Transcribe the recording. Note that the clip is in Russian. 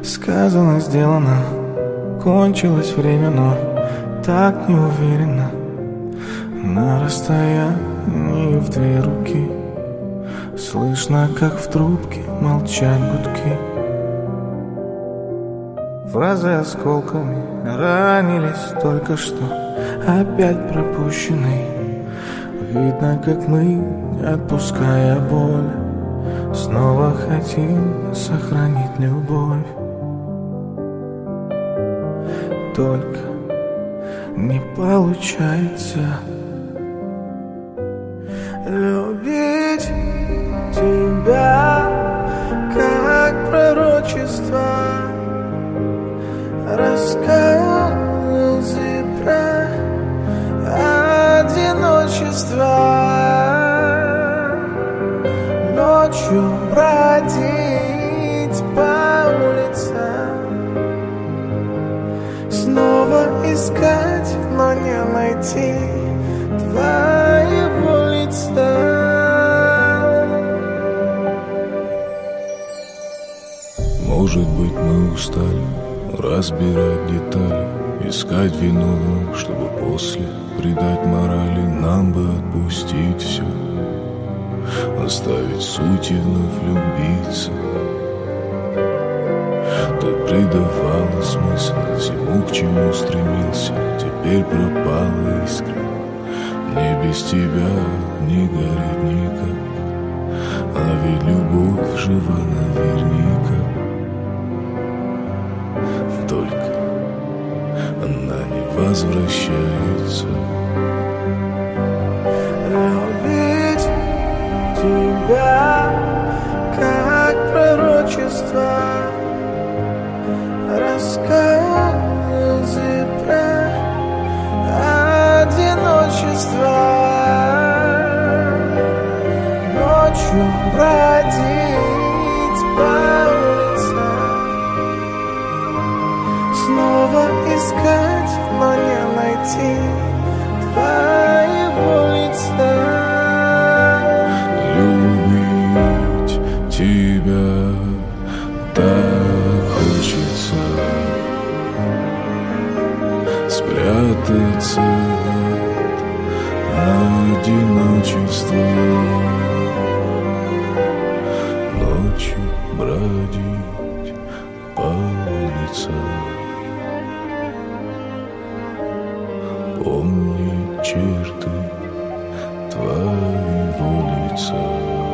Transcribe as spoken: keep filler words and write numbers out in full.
Сказано, сделано, кончилось время, но так неуверенно. На расстоянии в две руки слышно, как в трубке молчат гудки. Фразы осколками ранились только что, опять пропущенный. Видно, как мы, отпуская боль, снова хотим сохранить любовь. Только не получается любить тебя, как пророчество, рассказы про одиночество. Ночью бродить по улицам, снова искать, но не найти твоего лица. Может быть, мы устали разбирать детали, искать виновных, чтобы после придать морали. Нам бы отпустить все, оставить суть и вновь влюбиться. Ты придавала смысл всему, к чему стремился. Теперь пропала искра, мне без тебя не горит никак. А ведь любовь жива наверняка. Только она не возвращается. Любить тебя, как пророчество, рассказы про одиночество. Ночью бродить по улицам, снова искать, но не найти твоего лица. Любить тебя так хочется, спрятаться от одиночества. Ночью бродить по улицам, помнить черты твоего лица.